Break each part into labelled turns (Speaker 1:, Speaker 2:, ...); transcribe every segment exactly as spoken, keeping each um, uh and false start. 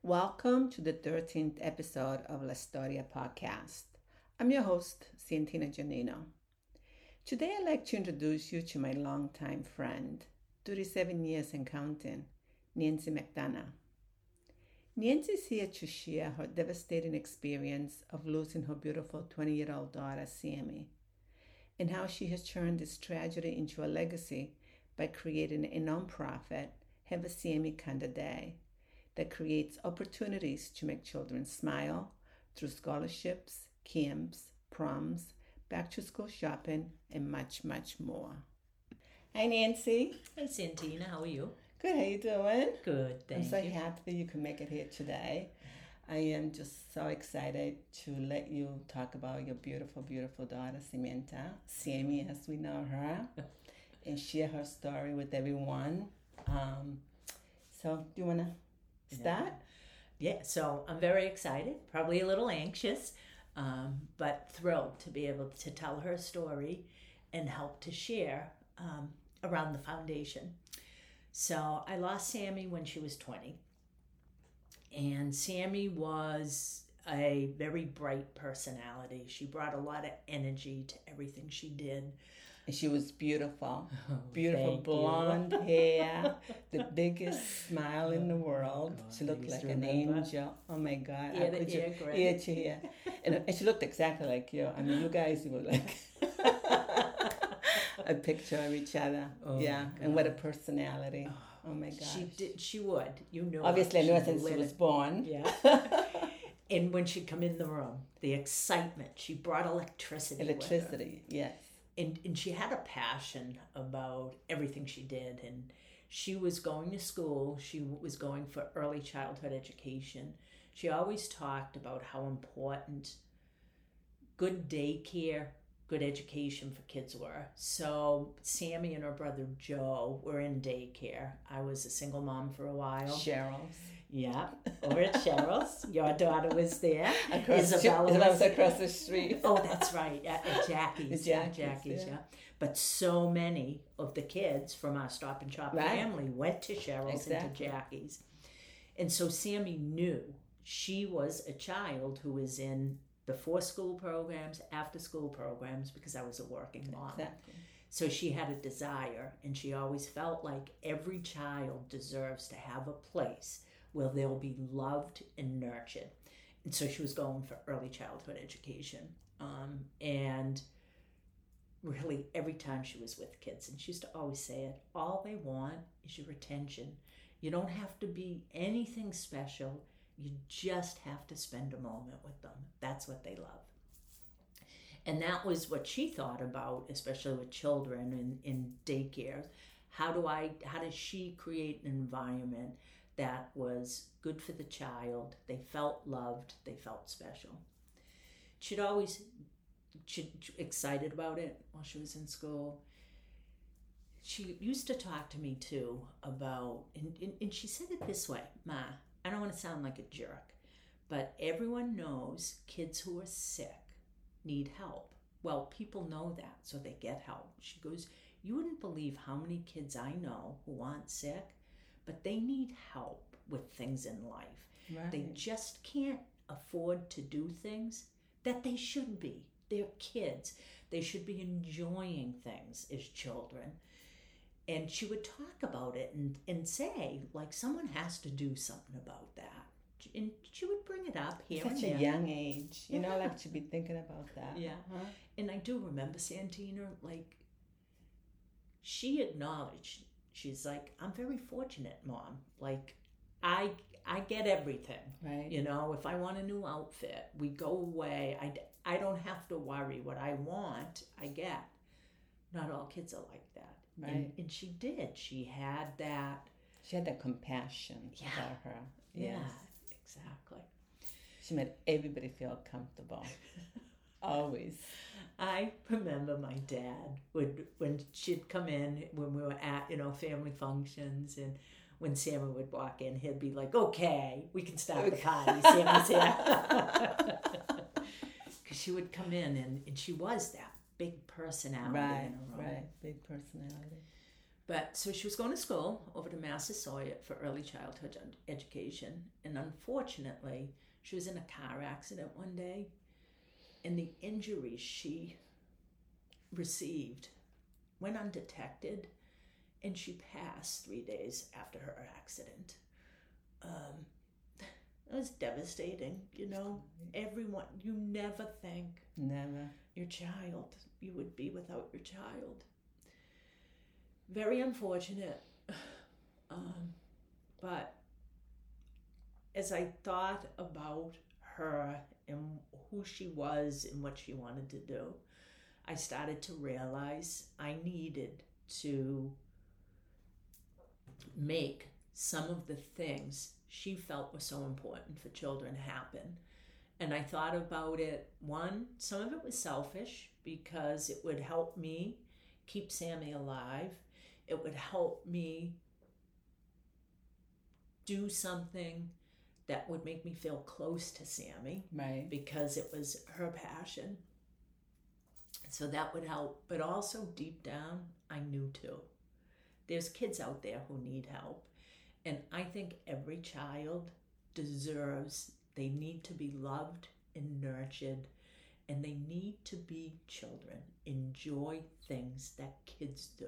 Speaker 1: Welcome to the thirteenth episode of La Storia podcast. I'm your host, Santina Janino. Today I'd like to introduce you to my longtime friend, thirty-seven years and counting, Nancy McDonough. Nancy is here to share her devastating experience of losing her beautiful twenty-year-old daughter, Sammy, and how she has turned this tragedy into a legacy by creating a nonprofit, Have a Sammy Kinda Day, that creates opportunities to make children smile through scholarships, camps, proms, back-to-school shopping, and much, much more. Hi, Nancy.
Speaker 2: Hey, Santina, how are you?
Speaker 1: Good, how you doing?
Speaker 2: Good, thank
Speaker 1: I'm so
Speaker 2: you.
Speaker 1: happy that you can make it here today. I am just so excited to let you talk about your beautiful, beautiful daughter, Samantha, Sammy as we know her, and share her story with everyone. Um, so, do you want to start?
Speaker 2: Yeah, so I'm very excited, probably a little anxious, um, but thrilled to be able to tell her story and help to share um, around the foundation. So I lost Sammy when she was twenty, and Sammy was a very bright personality. She brought a lot of energy to everything she did.
Speaker 1: And she was beautiful.
Speaker 2: Oh,
Speaker 1: Beautiful
Speaker 2: thank
Speaker 1: blonde hair, the biggest smile in the world.
Speaker 2: God,
Speaker 1: She
Speaker 2: I
Speaker 1: looked
Speaker 2: used
Speaker 1: like
Speaker 2: to
Speaker 1: an
Speaker 2: remember.
Speaker 1: angel. Oh my God.
Speaker 2: Ear
Speaker 1: I
Speaker 2: to
Speaker 1: could
Speaker 2: ear,
Speaker 1: ju-
Speaker 2: great.
Speaker 1: ear to ear. And, and she looked exactly like you. I mean, you guys were like a picture of each other.
Speaker 2: Oh,
Speaker 1: yeah.
Speaker 2: my
Speaker 1: And what a
Speaker 2: God.
Speaker 1: personality. Oh my gosh.
Speaker 2: She did. She would. You know.
Speaker 1: Obviously, I knew her since she
Speaker 2: lit
Speaker 1: was
Speaker 2: it.
Speaker 1: born.
Speaker 2: Yeah. And when she'd come in the room, the excitement, she brought electricity. with her.
Speaker 1: Electricity, yes.
Speaker 2: And and she had a passion about everything she did. And she was going to school. She was going for early childhood education. She always talked about how important good daycare, good education for kids were. So Sammy and her brother Joe were in daycare. I was a single mom for a while.
Speaker 1: Cheryl's.
Speaker 2: Yeah, over at Cheryl's. Your daughter was there.
Speaker 1: Across the,
Speaker 2: Isabella
Speaker 1: Isabella
Speaker 2: was
Speaker 1: was across the street.
Speaker 2: Oh, that's right. At, at Jackie's.
Speaker 1: At
Speaker 2: At
Speaker 1: Jackie's,
Speaker 2: Jackie's,
Speaker 1: yeah.
Speaker 2: yeah. But so many of the kids from our Stop and Shop
Speaker 1: Right.
Speaker 2: family went to Cheryl's and
Speaker 1: Exactly.
Speaker 2: to Jackie's. And so Sammy knew she was a child who was in before school programs, after school programs, because I was a working mom.
Speaker 1: Exactly.
Speaker 2: So she had a desire, and she always felt like every child deserves to have a place where they'll be loved and nurtured. And so she was going for early childhood education. Um, and really, every time she was with kids, and she used to always say it, all they want is your attention. You don't have to be anything special. You just have to spend a moment with them. That's what they love. And that was what she thought about, especially with children in, in daycare. How do I, how does she create an environment that was good for the child? They felt loved, they felt special. She'd always, she'd excited about it while she was in school. She used to talk to me too about, and, and, and she said it this way, Ma, I don't want to sound like a jerk, but everyone knows kids who are sick need help. Well, people know that, so they get help. She goes, you wouldn't believe how many kids I know who aren't sick, but they need help with things in life.
Speaker 1: Right.
Speaker 2: They just can't afford to do things that they should be. They're kids. They should be enjoying things as children. And she would talk about it and, and say, like, someone has to do something about that. And she would bring it up here
Speaker 1: Such
Speaker 2: and
Speaker 1: a
Speaker 2: there.
Speaker 1: young age, you know,
Speaker 2: Yeah.
Speaker 1: like to be thinking about that.
Speaker 2: Yeah.
Speaker 1: Huh?
Speaker 2: And I do remember Santina, like, she acknowledged, she's like, I'm very fortunate, Mom. Like, I I get everything.
Speaker 1: Right.
Speaker 2: You know, if I want a new outfit, we go away. I, I don't have to worry. What I want, I get. Not all kids are like that.
Speaker 1: Right.
Speaker 2: And, and she did. She had that.
Speaker 1: She had that compassion
Speaker 2: Yeah.
Speaker 1: about her.
Speaker 2: Yeah,
Speaker 1: Yes.
Speaker 2: exactly.
Speaker 1: She made everybody feel comfortable. Always.
Speaker 2: I remember my dad would, when she'd come in, when we were at, you know, family functions, and when Sammy would walk in, he'd be like, okay, we can start the party. Sammy's here. Because she would come in, and, and she was that big personality
Speaker 1: Right,
Speaker 2: in a room.
Speaker 1: right. Big personality.
Speaker 2: But so she was going to school over to Massasoit for early childhood education. And unfortunately, she was in a car accident one day. And the injuries she received went undetected. And she passed three days after her accident. Um, it was devastating, you know. Everyone, you never think
Speaker 1: Never.
Speaker 2: your child, you would be without your child. Very unfortunate. Um, but as I thought about her and who she was and what she wanted to do, I started to realize I needed to make some of the things she felt were so important for children happen. And I thought about it, one, some of it was selfish because it would help me keep Sammy alive. It would help me do something that would make me feel close to Sammy.
Speaker 1: Right.
Speaker 2: Because it was her passion. So that would help. But also deep down, I knew too. There's kids out there who need help. And I think every child deserves, they need to be loved and nurtured, and they need to be children. Enjoy things that kids do.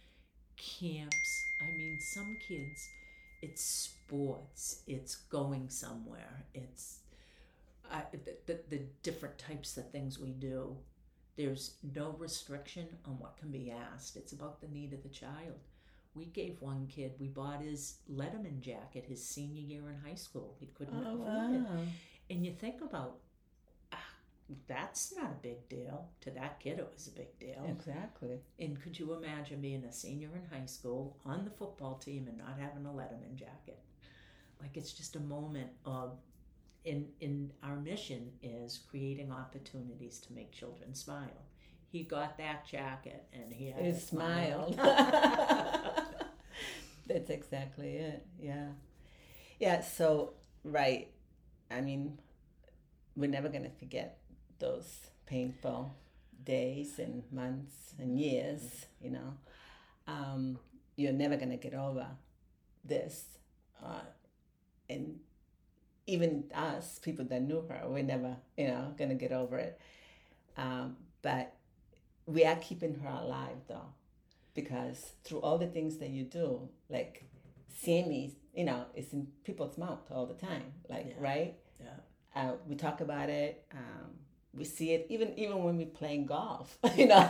Speaker 2: Camps, I mean, some kids, it's sports, it's going somewhere, it's uh, the, the, the different types of things we do. There's no restriction on what can be asked. It's about the need of the child. We gave one kid, we bought his Letterman jacket his senior year in high school. He couldn't
Speaker 1: Oh,
Speaker 2: afford it.
Speaker 1: wow.
Speaker 2: And you think about, ah, that's not a big deal. To that kid, it was a big deal.
Speaker 1: Exactly.
Speaker 2: And could you imagine being a senior in high school on the football team and not having a Letterman jacket? Like, it's just a moment of, in, in our mission is creating opportunities to make children smile. He got that jacket and he had
Speaker 1: He
Speaker 2: a smile.
Speaker 1: smiled. That's exactly it. Yeah. Yeah. So, right. I mean, we're never going to forget those painful days and months and years, you know. Um, you're never going to get over this. Uh, and even us, people that knew her, we're never, you know, going to get over it. Um, but we are keeping her alive, though, because through all the things that you do, like Sammy, you know, it's in people's mouth all the time, like,
Speaker 2: Yeah.
Speaker 1: right?
Speaker 2: Yeah.
Speaker 1: Uh, we talk about it. Um, we see it even even when we're playing golf, you know.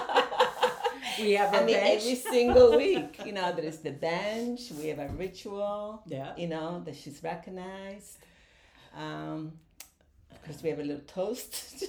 Speaker 2: We have a
Speaker 1: I mean,
Speaker 2: bench.
Speaker 1: every single week, you know, there is the bench. We have a ritual,
Speaker 2: Yeah.
Speaker 1: you know, that she's recognized. Um, of course, we have a little toast.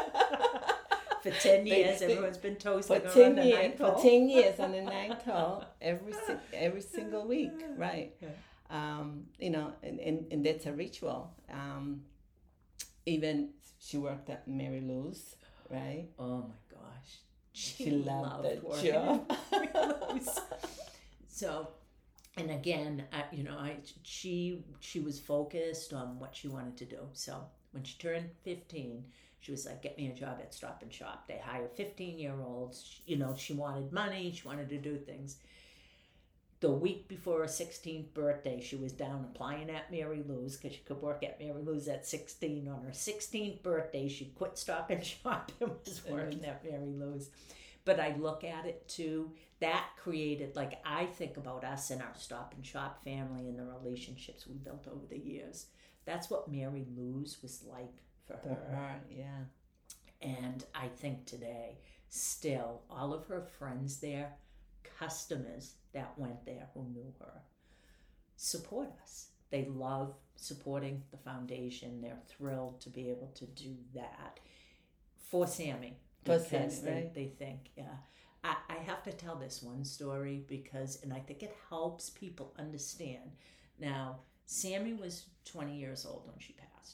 Speaker 2: For ten
Speaker 1: They-
Speaker 2: years,
Speaker 1: they-
Speaker 2: everyone's been
Speaker 1: For
Speaker 2: toasting her
Speaker 1: ten
Speaker 2: on the
Speaker 1: years,
Speaker 2: ninth
Speaker 1: for
Speaker 2: hole.
Speaker 1: ten years on the ninth hole, every si- every single week, right?
Speaker 2: Yeah.
Speaker 1: Um, you know, and, and, and that's a ritual. Um, even she worked at Mary Lou's, right?
Speaker 2: Oh my gosh. She,
Speaker 1: She loved that
Speaker 2: working
Speaker 1: job.
Speaker 2: at Mary Lou's. So, and again, I, you know, I she she was focused on what she wanted to do. So when she turned fifteen, she was like, "Get me a job at Stop and Shop." They hire fifteen-year-olds. You know, she wanted money. She wanted to do things. The week before her sixteenth birthday, she was down applying at Mary Lou's because she could work at Mary Lou's at sixteen. On her sixteenth birthday, she quit Stop and Shop and was working at Mary Lou's. But I look at it too, that created, like, I think about us and our Stop and Shop family and the relationships we built over the years. That's what Mary Lou's was like for
Speaker 1: For
Speaker 2: her.
Speaker 1: her, yeah.
Speaker 2: And I think today, still, all of her friends there, customers that went there who knew her, support us. They love supporting the foundation. They're thrilled to be able to do that for Sammy.
Speaker 1: For
Speaker 2: Because
Speaker 1: Sammy,
Speaker 2: they,
Speaker 1: right?
Speaker 2: they think, yeah. I, I have to tell this one story because, and I think it helps people understand. Now, Sammy was twenty years old when she passed.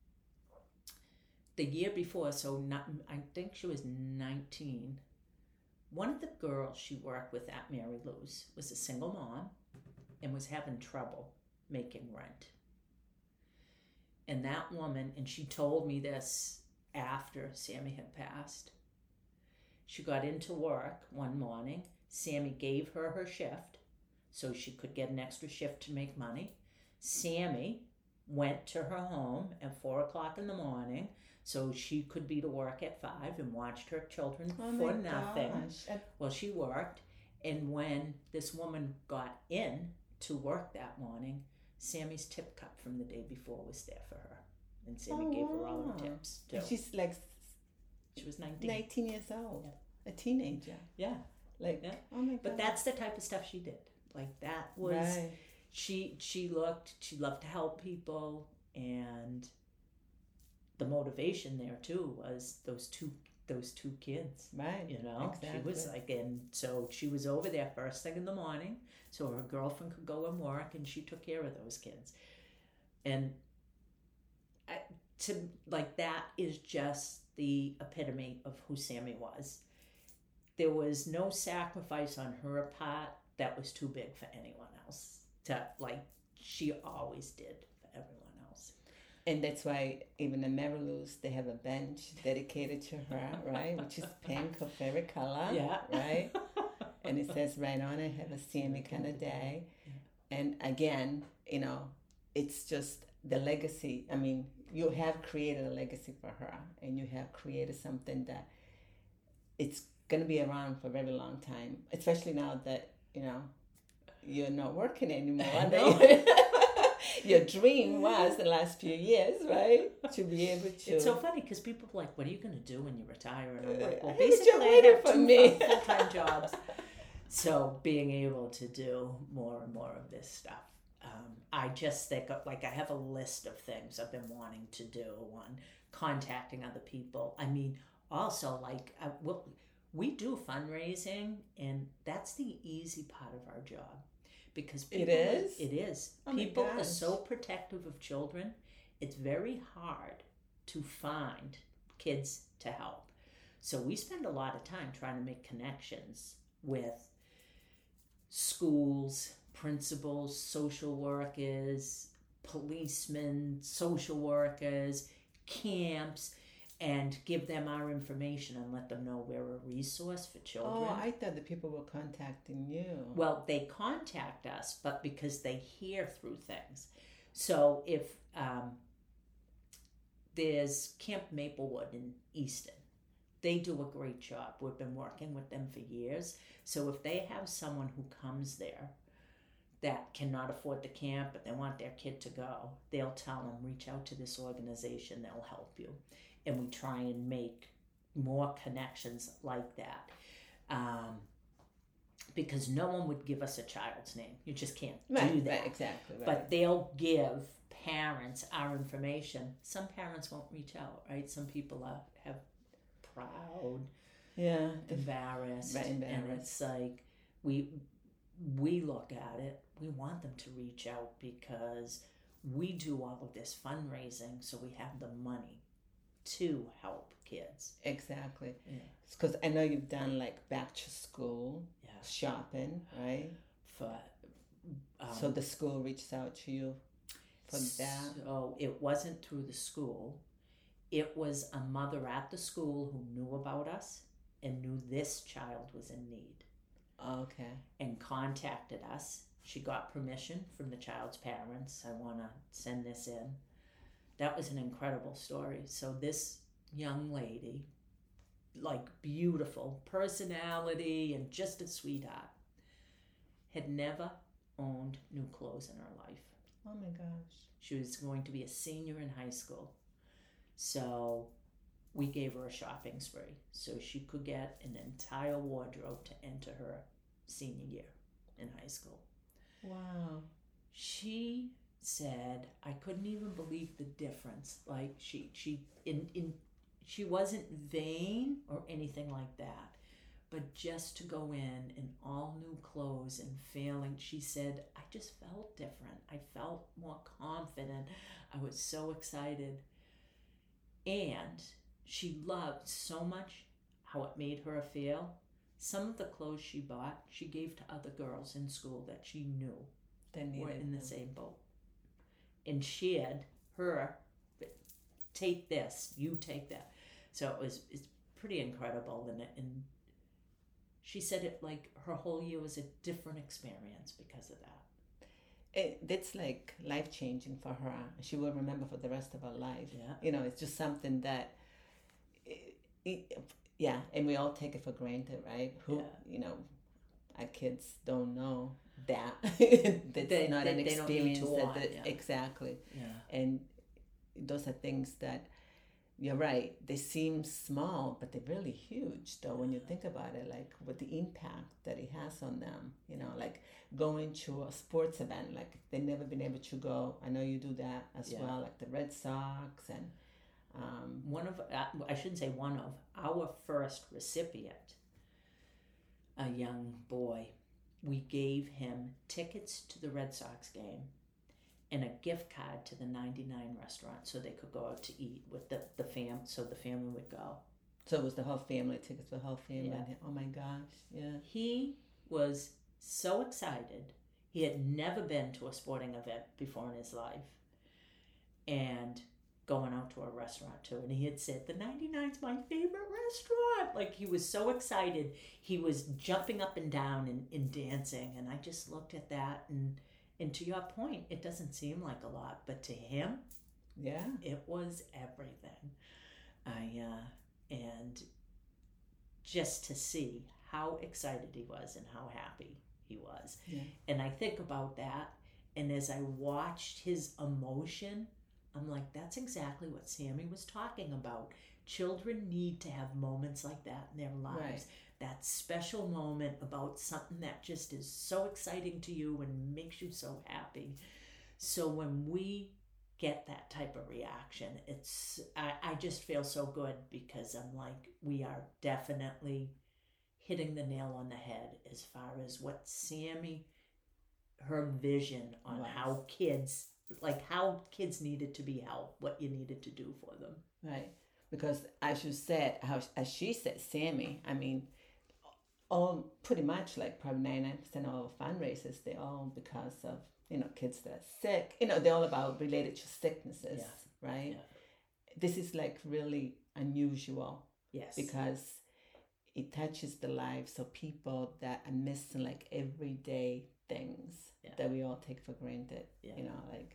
Speaker 2: The year before, so not, I think she was nineteen, one of the girls she worked with at Mary Lou's was a single mom and was having trouble making rent. And that woman, and she told me this after Sammy had passed, she got into work one morning Sammy gave her her shift so she could get an extra shift to make money. Sammy went to her home at four o'clock in the morning so she could be to work at five and watched her children
Speaker 1: Oh
Speaker 2: for
Speaker 1: my
Speaker 2: nothing
Speaker 1: gosh. And-
Speaker 2: while she worked. And when this woman got in to work that morning, Sammy's tip cup from the day before was there for her. And Sammy
Speaker 1: Oh,
Speaker 2: gave her all
Speaker 1: wow.
Speaker 2: her tips too.
Speaker 1: And she's like
Speaker 2: She was nineteen.
Speaker 1: nineteen years old,
Speaker 2: Yeah.
Speaker 1: a teenager.
Speaker 2: Yeah.
Speaker 1: Like,
Speaker 2: Yeah.
Speaker 1: oh my god.
Speaker 2: But that's the type of stuff she did. Like that was
Speaker 1: right.
Speaker 2: she she looked she loved to help people, and the motivation there too was those two those two kids.
Speaker 1: Right.
Speaker 2: You know,
Speaker 1: Exactly.
Speaker 2: she was like, and so she was over there first thing in the morning, so her girlfriend could go and work, and she took care of those kids. And I, to like that is just the epitome of who Sammy was. There was no sacrifice on her part that was too big for anyone else. To like, she always did for everyone else.
Speaker 1: And that's why even the Marilous, they have a bench dedicated to her, right? Which is pink, her favorite color.
Speaker 2: Yeah.
Speaker 1: Right? And it says right on it, have a Sammy kind of day. And again, you know, it's just the legacy. I mean, you have created a legacy for her, and you have created something that it's going to be around for a very long time, especially now that, you know, you're not working anymore.
Speaker 2: I know.
Speaker 1: Your dream was the last few years, right? To be able to.
Speaker 2: It's so funny because people are like, what are you going to do when you retire? And I'm like, well,
Speaker 1: Hey, but
Speaker 2: basically,
Speaker 1: you're
Speaker 2: I
Speaker 1: waiting
Speaker 2: have
Speaker 1: for
Speaker 2: two
Speaker 1: me.
Speaker 2: full-time jobs. So being able to do more and more of this stuff. Um, I just think, of, like, I have a list of things I've been wanting to do on contacting other people. I mean, also, like, I, we'll, we do fundraising, and that's the easy part of our job. Because people,
Speaker 1: It is?
Speaker 2: It is.
Speaker 1: Oh my
Speaker 2: People are
Speaker 1: gosh.
Speaker 2: so protective of children. It's very hard to find kids to help. So we spend a lot of time trying to make connections with schools, principals, social workers, policemen, social workers, camps, and give them our information and let them know we're a resource for children.
Speaker 1: Oh, I thought the people were contacting you.
Speaker 2: Well, they contact us, but because they hear through things. So if um, there's Camp Maplewood in Easton, they do a great job. We've been working with them for years. So if they have someone who comes there that cannot afford the camp, but they want their kid to go, they'll tell them, reach out to this organization, they'll help you. And we try and make more connections like that. Um, because no one would give us a child's name. You just can't
Speaker 1: right,
Speaker 2: do that.
Speaker 1: Right, exactly. Right.
Speaker 2: But they'll give parents our information. Some parents won't reach out, right? Some people are have proud,
Speaker 1: yeah,
Speaker 2: embarrassed,
Speaker 1: right,
Speaker 2: and
Speaker 1: embarrassed.
Speaker 2: it's like we we look at it. We want them to reach out because we do all of this fundraising, so we have the money to help kids.
Speaker 1: Exactly.
Speaker 2: Yeah.
Speaker 1: Because I know you've done like back to school
Speaker 2: Yeah.
Speaker 1: shopping, right?
Speaker 2: For um,
Speaker 1: So the school reached out to you for that.
Speaker 2: So it wasn't through the school. It was a mother at the school who knew about us and knew this child was in need
Speaker 1: Okay.
Speaker 2: and contacted us. She got permission from the child's parents. I want to send this in. That was an incredible story. So this young lady, like beautiful personality and just a sweetheart, had never owned new clothes in her life.
Speaker 1: Oh my gosh.
Speaker 2: She was going to be a senior in high school. So we gave her a shopping spree so she could get an entire wardrobe to enter her senior year in high school.
Speaker 1: Wow.
Speaker 2: She said, I couldn't even believe the difference. Like she she in, in she wasn't vain or anything like that. But just to go in in all new clothes and feeling, she said, I just felt different. I felt more confident. I was so excited. And she loved so much how it made her feel. Some of the clothes she bought, she gave to other girls in school that she knew
Speaker 1: They needed
Speaker 2: were in the
Speaker 1: them.
Speaker 2: same boat. And shared her, take this, you take that. So it was it's pretty incredible. And, and she said it like her whole year was a different experience because of that.
Speaker 1: It, it's like life changing for her. She will remember for the rest of her life.
Speaker 2: Yeah.
Speaker 1: You know, it's just something that, it, it, yeah, and we all take it for granted, right? Who,
Speaker 2: Yeah.
Speaker 1: you know, our kids don't know that. That's
Speaker 2: They-
Speaker 1: not
Speaker 2: they-
Speaker 1: an
Speaker 2: they don't need
Speaker 1: experience
Speaker 2: to
Speaker 1: that,
Speaker 2: want,
Speaker 1: that
Speaker 2: yeah.
Speaker 1: exactly.
Speaker 2: Yeah.
Speaker 1: And those are things that, you're right, they seem small, but they're really huge, though, when you think about it, like with the impact that it has on them. You know, like going to a sports event, like they've never been able to go. I know you do that as
Speaker 2: Yeah.
Speaker 1: well, like the Red Sox and. Um,
Speaker 2: One of, uh, I shouldn't say one of, our first recipient, a young boy, we gave him tickets to the Red Sox game and a gift card to the ninety-nine restaurant so they could go out to eat with the, the fam, so the family would go.
Speaker 1: so it was the whole family, tickets for the whole family.
Speaker 2: Yeah.
Speaker 1: And, oh my gosh, yeah.
Speaker 2: He was so excited. He had never been to a sporting event before in his life. And going out to a restaurant too. And he had said, the ninety-nine's my favorite restaurant. Like, he was so excited. He was jumping up and down and, and dancing. And I just looked at that. And, and to your point, it doesn't seem like a lot. But to him,
Speaker 1: Yeah.
Speaker 2: it was everything. I uh, and just to see how excited he was and how happy he was.
Speaker 1: Yeah.
Speaker 2: And I think about that, and as I watched his emotion, I'm like, that's exactly what Sammy was talking about. Children need to have moments like that in their lives.
Speaker 1: Right.
Speaker 2: That special moment about something that just is so exciting to you and makes you so happy. So when we get that type of reaction, it's I, I just feel so good, because I'm like, we are definitely hitting the nail on the head as far as what Sammy, her vision on
Speaker 1: Right.
Speaker 2: how kids, like how kids needed to be helped, what you needed to do for them.
Speaker 1: Right. Because as you said, how as she said, Sammy, I mean, all pretty much like probably ninety-nine percent of all fundraisers, they're all because of, you know, kids that are sick. You know, they're all about related to sicknesses,
Speaker 2: Yeah.
Speaker 1: right?
Speaker 2: Yeah.
Speaker 1: This is like really unusual
Speaker 2: Yes.
Speaker 1: because it touches the lives of people that are missing like everyday things
Speaker 2: Yeah.
Speaker 1: that we all take for granted.
Speaker 2: Yeah.
Speaker 1: You know, like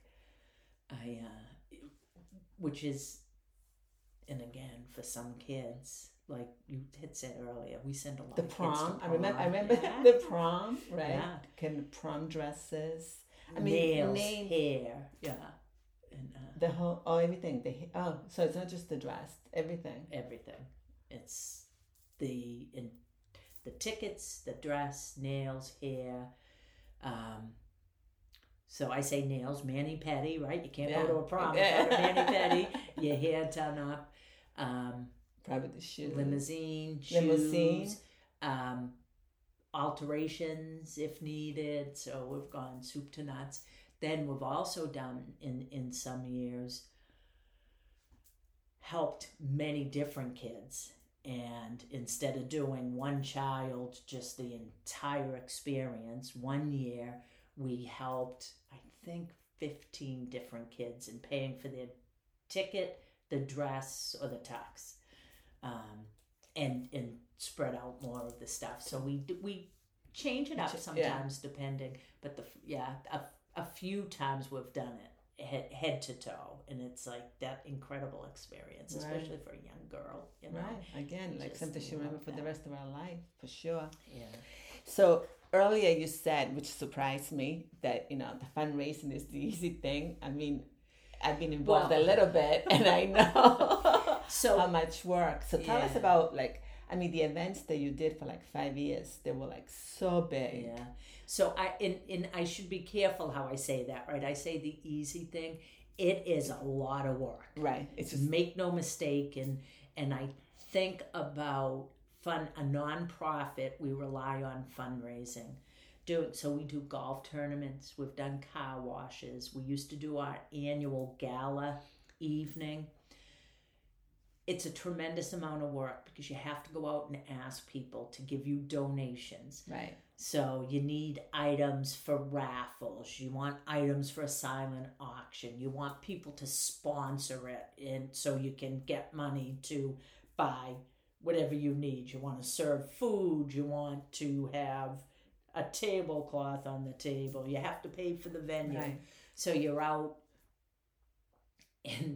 Speaker 2: I, uh, which is, and again, for some kids, like you had said earlier, we send a lot
Speaker 1: the
Speaker 2: of kids
Speaker 1: prom.
Speaker 2: to prom.
Speaker 1: I remember. I remember
Speaker 2: Yeah.
Speaker 1: the prom, right?
Speaker 2: Yeah.
Speaker 1: Can prom dresses. I mean,
Speaker 2: nails,
Speaker 1: name-
Speaker 2: hair, yeah, and uh,
Speaker 1: The whole, oh, everything. The oh, so it's not just the dress, everything.
Speaker 2: everything. It's the in the tickets, the dress, nails, hair. Um, so I say nails, mani-pedi, right? You can't
Speaker 1: Yeah.
Speaker 2: go to a prom
Speaker 1: Yeah.
Speaker 2: without a mani-pedi. Your hair done up. Um,
Speaker 1: Probably the shoes.
Speaker 2: limousine, shoes,
Speaker 1: Limousine.
Speaker 2: um, alterations if needed. So we've gone soup to nuts. Then we've also done in, in some years helped many different kids. And instead of doing one child, just the entire experience, one year we helped, I think, fifteen different kids in paying for their ticket, the dress, or the tux. Um, and and spread out more of the stuff. So we d- we change it up
Speaker 1: Yeah.
Speaker 2: sometimes depending, but the yeah a, a few times we've done it head, head to toe, and it's like that incredible experience,
Speaker 1: Right.
Speaker 2: especially for a young girl. You know,
Speaker 1: Right. Again, like
Speaker 2: Just
Speaker 1: something she remember
Speaker 2: love
Speaker 1: for the
Speaker 2: that.
Speaker 1: rest of our life, for sure.
Speaker 2: yeah,
Speaker 1: So earlier you said, which surprised me, that you know the fundraising is the easy thing. I mean, I've been involved
Speaker 2: Well-
Speaker 1: a little bit, and I know
Speaker 2: So-
Speaker 1: how much work. So tell us
Speaker 2: Yeah.
Speaker 1: about like, I mean, the events that you did for like five years. They were like so big.
Speaker 2: yeah. So I and, and I should be careful how I say that, right? I say the easy thing. It is a lot of work.
Speaker 1: Right. It's just
Speaker 2: Make no mistake, and and I think about fun a nonprofit, we rely on fundraising. Doing so we do golf tournaments, we've done car washes, we used to do our annual gala evening. It's a tremendous amount of work because you have to go out and ask people to give you donations.
Speaker 1: right.
Speaker 2: So you need items for raffles. You want items for a silent auction. You want people to sponsor it, and so you can get money to buy whatever you need. You want to serve food, you want to have a tablecloth on the table, you have to pay for the venue.
Speaker 1: Right.
Speaker 2: So you're out, and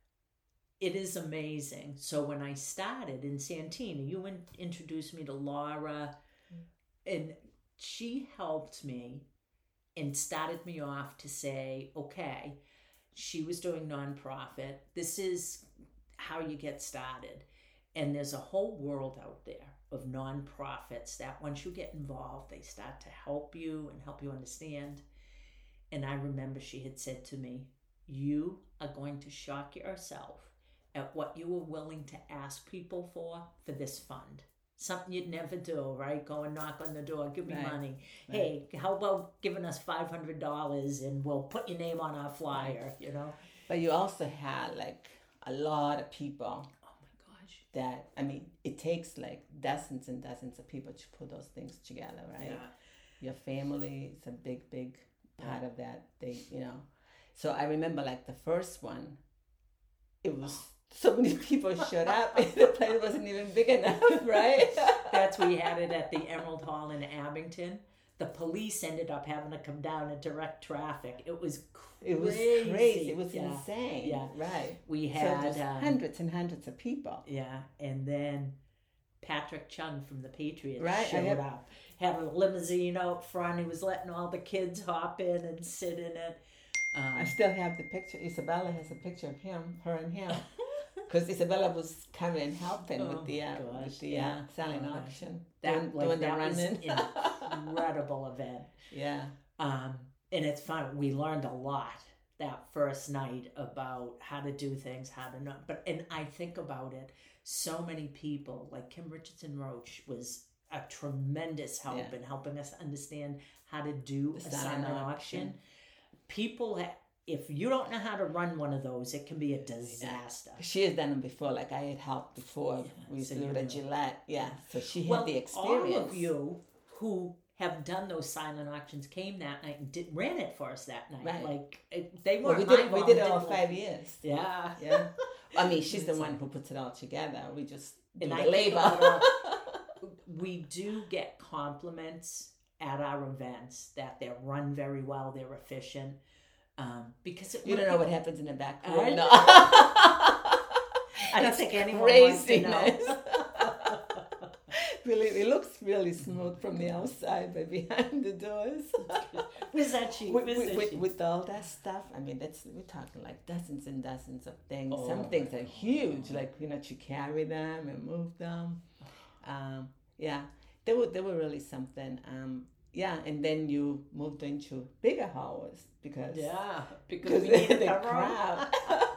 Speaker 2: it is amazing. So when I started in Santina, you in, introduced me to Laura, and she helped me and started me off to say, okay, she was doing nonprofit. This is how you get started. And there's a whole world out there of nonprofits that once you get involved, they start to help you and help you understand. And I remember she had said to me, you are going to shock yourself at what you were willing to ask people for for this fund. Something you'd never do, right? Go and knock on the door, give me
Speaker 1: Right.
Speaker 2: money.
Speaker 1: Right.
Speaker 2: Hey, how about giving us five hundred dollars and we'll put your name on our flyer, you know?
Speaker 1: But you also had like a lot of people
Speaker 2: Oh my gosh.
Speaker 1: that, I mean, it takes like dozens and dozens of people to put those things together, right?
Speaker 2: Yeah.
Speaker 1: Your family is a big, big part
Speaker 2: Yeah.
Speaker 1: of that. They, you know. So I remember like the first one, it was so many people showed up and the place wasn't even big enough, right?
Speaker 2: That's we had it at the Emerald Hall in Abington. The police ended up having to come down and direct traffic. It was crazy.
Speaker 1: It was crazy. It was
Speaker 2: Yeah.
Speaker 1: insane.
Speaker 2: Yeah.
Speaker 1: Right.
Speaker 2: We
Speaker 1: So
Speaker 2: had
Speaker 1: there's
Speaker 2: um,
Speaker 1: hundreds and hundreds of people.
Speaker 2: yeah, and then Patrick Chung from the Patriots
Speaker 1: Right, I
Speaker 2: showed
Speaker 1: have-
Speaker 2: up. Had a limousine out front. He was letting all the kids hop in and sit in it. Um,
Speaker 1: I still have the picture. Isabella has a picture of him, her and him. Because Isabella was coming and helping
Speaker 2: Oh,
Speaker 1: with the uh,
Speaker 2: gosh,
Speaker 1: with the
Speaker 2: yeah.
Speaker 1: uh, silent
Speaker 2: Oh,
Speaker 1: auction.
Speaker 2: that
Speaker 1: doing,
Speaker 2: like,
Speaker 1: doing the
Speaker 2: that was
Speaker 1: running.
Speaker 2: an incredible event.
Speaker 1: Yeah.
Speaker 2: Um, and it's fun. We learned a lot that first night about how to do things, how to not. But and I think about it, so many people like Kim Richardson Roach was a tremendous help
Speaker 1: Yeah.
Speaker 2: in helping us understand how to do
Speaker 1: The
Speaker 2: a
Speaker 1: silent
Speaker 2: silent auction.
Speaker 1: auction.
Speaker 2: People, ha- if you don't know how to run one of those, it can be a disaster.
Speaker 1: She has done them before. Like I had helped before.
Speaker 2: Yeah,
Speaker 1: we used
Speaker 2: so
Speaker 1: to do
Speaker 2: you
Speaker 1: it at
Speaker 2: know.
Speaker 1: Gillette. Yeah. So she had
Speaker 2: Well,
Speaker 1: the experience.
Speaker 2: all of you who have done those silent auctions came that night and did, ran it for us that night.
Speaker 1: Right.
Speaker 2: Like it, they
Speaker 1: Well,
Speaker 2: weren't
Speaker 1: we
Speaker 2: my
Speaker 1: did. We
Speaker 2: mom,
Speaker 1: did it
Speaker 2: didn't
Speaker 1: all
Speaker 2: like-
Speaker 1: five years.
Speaker 2: Yeah.
Speaker 1: Yeah. I mean, she's the
Speaker 2: It's
Speaker 1: one
Speaker 2: like-
Speaker 1: who puts it all together. We just do
Speaker 2: And
Speaker 1: the
Speaker 2: I think
Speaker 1: labor.
Speaker 2: about our- we do get compliments at our events that they're run very well, they're efficient. Um, because it,
Speaker 1: You don't know what happens in the back
Speaker 2: I
Speaker 1: room. No.
Speaker 2: I don't
Speaker 1: It's
Speaker 2: think anyone wants to know.
Speaker 1: craziness. Really, it looks really smooth from the outside, but behind the doors.
Speaker 2: Where's that sheet?
Speaker 1: with,
Speaker 2: Where's
Speaker 1: with,
Speaker 2: that
Speaker 1: with,
Speaker 2: sheet?
Speaker 1: with all that stuff, I mean, that's we're talking like dozens and dozens of things.
Speaker 2: Oh
Speaker 1: Some
Speaker 2: my
Speaker 1: things are
Speaker 2: God.
Speaker 1: huge, like you know, to carry them and move them. Um, yeah, they were they were really something. Um, yeah, and then you moved into bigger halls because
Speaker 2: Yeah, because
Speaker 1: because
Speaker 2: we
Speaker 1: the,
Speaker 2: needed
Speaker 1: the
Speaker 2: the room.
Speaker 1: crowd.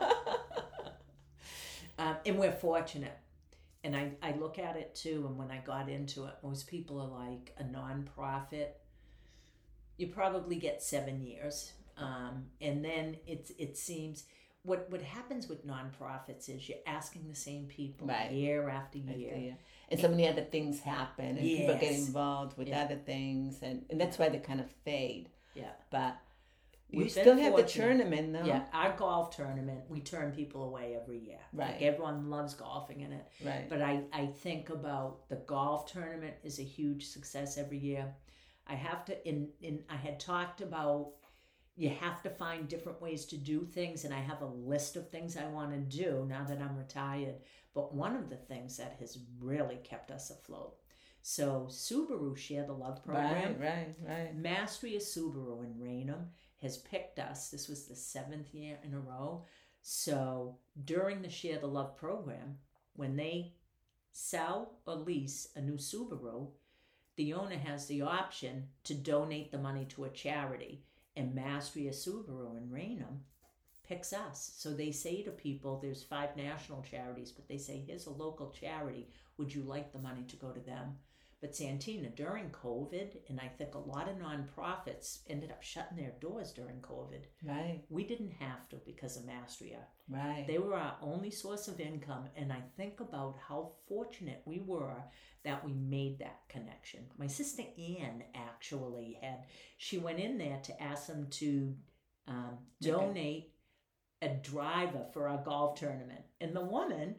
Speaker 2: Um, and we're fortunate. And I, I look at it too, and when I got into it, most people are like, a nonprofit, you probably get seven years. Um, and then it's it seems, what, what happens with nonprofits is you're asking the same people
Speaker 1: Right.
Speaker 2: year after
Speaker 1: Right
Speaker 2: year.
Speaker 1: there. And so many other things happen, and people get
Speaker 2: Yes.
Speaker 1: involved with
Speaker 2: Yeah.
Speaker 1: other things, and, and that's why they kind of fade.
Speaker 2: Yeah.
Speaker 1: But you
Speaker 2: We've been
Speaker 1: still have the
Speaker 2: fortunate.
Speaker 1: tournament, though.
Speaker 2: Yeah, our golf tournament, we turn people away every year.
Speaker 1: Right.
Speaker 2: Like everyone loves golfing in it.
Speaker 1: Right.
Speaker 2: But I, I think about the golf tournament is a huge success every year. I have to, in, in I had talked about you have to find different ways to do things, and I have a list of things I want to do now that I'm retired. But one of the things that has really kept us afloat. So Subaru Share the Love program.
Speaker 1: Right, right, right.
Speaker 2: Mastery of Subaru in Raynham has picked us. This was the seventh year in a row. So during the Share the Love program, when they sell or lease a new Subaru, the owner has the option to donate the money to a charity. And Mastery of Subaru in Raynham picks us. So they say to people, there's five national charities, but they say, here's a local charity. Would you like the money to go to them? But Santina, during COVID, and I think a lot of nonprofits ended up shutting their doors during COVID.
Speaker 1: Right,
Speaker 2: We didn't have to because of Mastria.
Speaker 1: right.
Speaker 2: They were our only source of income, and I think about how fortunate we were that we made that connection. My sister Ann actually had, she went in there to ask them to um,
Speaker 1: Okay.
Speaker 2: donate a driver for our golf tournament. And the woman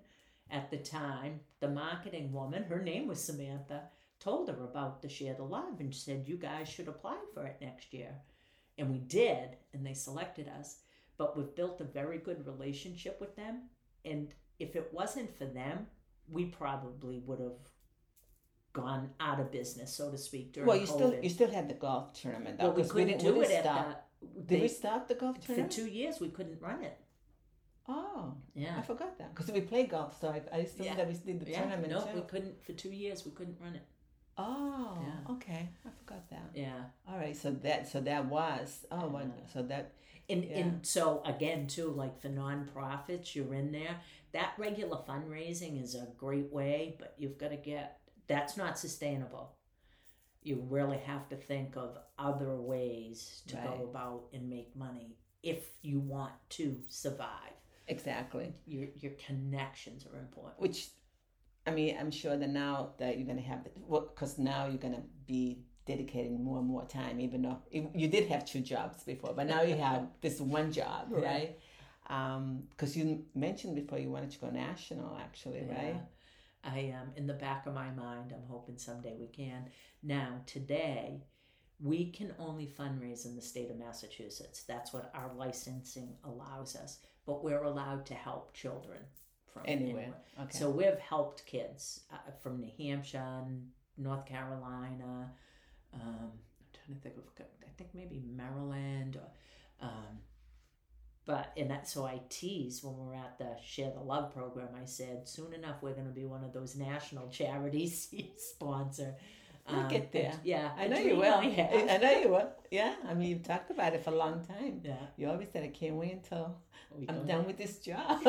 Speaker 2: at the time, the marketing woman, her name was Samantha, told her about the Share the Love and said, you guys should apply for it next year. And we did, and they selected us. But we've built a very good relationship with them. And if it wasn't for them, we probably would have gone out of business, so to speak, during
Speaker 1: well, you
Speaker 2: COVID.
Speaker 1: still you still had the golf tournament, though.
Speaker 2: Well, we
Speaker 1: 'cause
Speaker 2: couldn't
Speaker 1: didn't-
Speaker 2: do
Speaker 1: we
Speaker 2: it
Speaker 1: didn't
Speaker 2: at
Speaker 1: stop.
Speaker 2: the...
Speaker 1: Did
Speaker 2: they-
Speaker 1: we stop the golf
Speaker 2: For
Speaker 1: tournament?
Speaker 2: two years, we couldn't run it.
Speaker 1: Oh,
Speaker 2: Yeah.
Speaker 1: I forgot that because we played golf, so I, I assumed
Speaker 2: Yeah.
Speaker 1: that we did the
Speaker 2: Yeah,
Speaker 1: tournament
Speaker 2: no,
Speaker 1: too.
Speaker 2: we couldn't, for two years, we couldn't run it.
Speaker 1: Oh,
Speaker 2: Yeah.
Speaker 1: okay, I forgot that.
Speaker 2: Yeah.
Speaker 1: All right, so that so that was oh, well,
Speaker 2: Yeah.
Speaker 1: so that
Speaker 2: And,
Speaker 1: Yeah.
Speaker 2: and so, again, too, like for nonprofits, you're in there. That regular fundraising is a great way, but you've got to get, that's not sustainable. You really have to think of other ways to
Speaker 1: Right.
Speaker 2: go about and make money if you want to survive.
Speaker 1: exactly.
Speaker 2: Your your connections are important.
Speaker 1: Which, I mean, I'm sure that now that you're gonna have, because now you're gonna be dedicating more and more time, even though you you did have two jobs before, but now you have this one job,
Speaker 2: Yeah.
Speaker 1: right? Because you mentioned before you wanted to go national, actually, right?
Speaker 2: Yeah. I um in the back of my mind, I'm hoping someday we can. Now, today, we can only fundraise in the state of Massachusetts. That's what our licensing allows us. But we're allowed to help children from
Speaker 1: Anywhere. Okay.
Speaker 2: So we've helped kids uh, from New Hampshire, North Carolina. Um, I'm trying to think of, I think maybe Maryland. Or, um, but and that, so I teased when we were at the Share the Love program. I said, soon enough, we're going to be one of those national charities you sponsor.
Speaker 1: We'll get there.
Speaker 2: and- yeah,
Speaker 1: I
Speaker 2: a
Speaker 1: know you
Speaker 2: dream
Speaker 1: will.
Speaker 2: I have.
Speaker 1: I know you will. Yeah, I mean, you've talked about it for a long time.
Speaker 2: Yeah,
Speaker 1: You always said, I can't wait until
Speaker 2: we
Speaker 1: I'm
Speaker 2: don't-
Speaker 1: done with this job.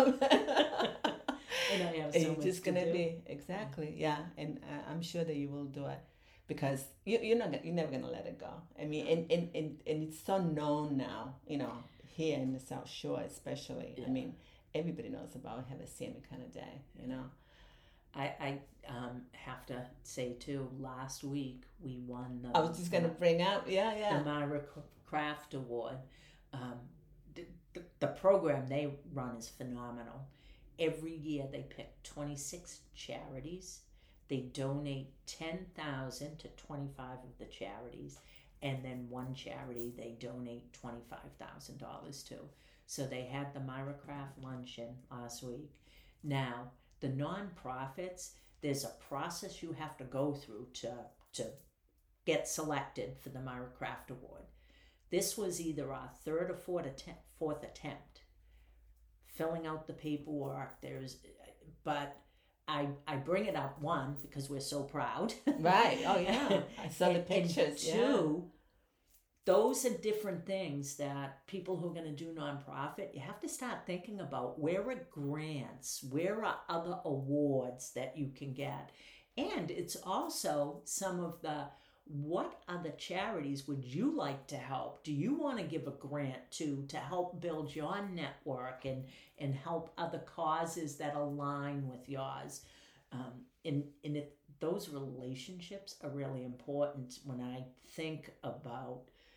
Speaker 2: And I have so
Speaker 1: And you're
Speaker 2: much
Speaker 1: just
Speaker 2: to
Speaker 1: gonna
Speaker 2: do.
Speaker 1: be exactly, yeah, and uh, I'm sure that you will do it because you you're not gonna- you're never gonna let it go. I mean, and and, and, and it's so known now, you know, here in the South Shore especially.
Speaker 2: Yeah.
Speaker 1: I mean, everybody knows about Have a Sammy kind of day, you know.
Speaker 2: I, I um, have to say too, last week we won the
Speaker 1: I was just gonna bring up, yeah, yeah,
Speaker 2: the Myra Craft Award. Um, the, the, the program they run is phenomenal. Every year they pick twenty-six charities. They donate ten thousand dollars to twenty-five of the charities. And then one charity they donate twenty-five thousand dollars to. So they had the Myra Craft Luncheon last week. Now, the nonprofits, there's a process you have to go through to, to get selected for the Myra Craft Award. This was either our third or fourth attempt, fourth attempt, filling out the paperwork. There's, but I I bring it up, one, because we're so proud.
Speaker 1: right. Oh yeah, I saw the
Speaker 2: And-
Speaker 1: pictures.
Speaker 2: And two, those are different things that people who are going to do nonprofit, you have to start thinking about where are grants, where are other awards that you can get. And it's also some of the, what other charities would you like to help? Do you want to give a grant to to help build your network and, and help other causes that align with yours? Um, and and it, those relationships are really important when I think about,